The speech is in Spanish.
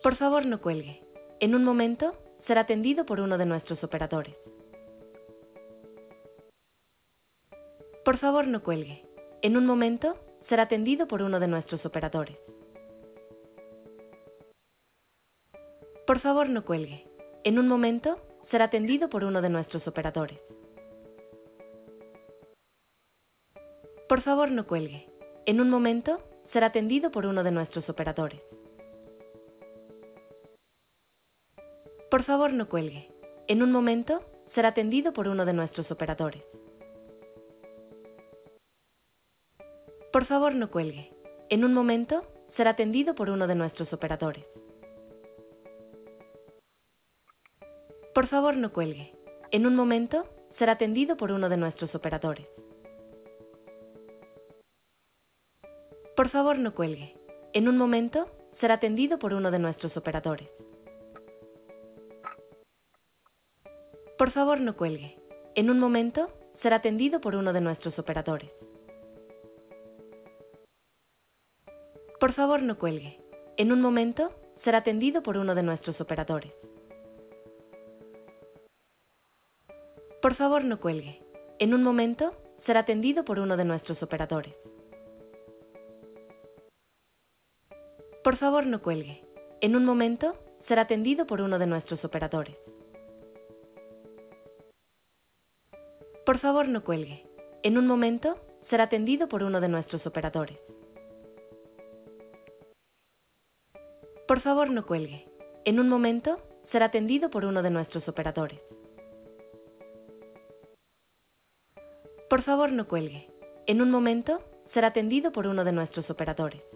Por favor, no cuelgue. En un momento, será atendido por uno de nuestros operadores. Por favor, no cuelgue. En un momento, será atendido por uno de nuestros operadores. Por favor, no cuelgue. En un momento, será atendido por uno de nuestros operadores. Por favor, no cuelgue. En un momento, será atendido por uno de nuestros operadores. Por favor, no cuelgue. En un momento, será atendido por uno de nuestros operadores. Por favor, no cuelgue. En un momento, será atendido por uno de nuestros operadores. Por favor, no cuelgue. En un momento, será atendido por uno de nuestros operadores. Por favor, no cuelgue. En un momento, será atendido por uno de nuestros operadores. Por favor, no cuelgue. En un momento, será atendido por uno de nuestros operadores. Por favor, no cuelgue. En un momento, será atendido por uno de nuestros operadores. Por favor, no cuelgue. En un momento, será atendido por uno de nuestros operadores. Por favor, no cuelgue. En un momento, será atendido por uno de nuestros operadores. Por favor, no cuelgue. En un momento, será atendido por uno de nuestros operadores. Por favor, no cuelgue. En un momento, será atendido por uno de nuestros operadores. Por favor, no cuelgue. En un momento, será atendido por uno de nuestros operadores.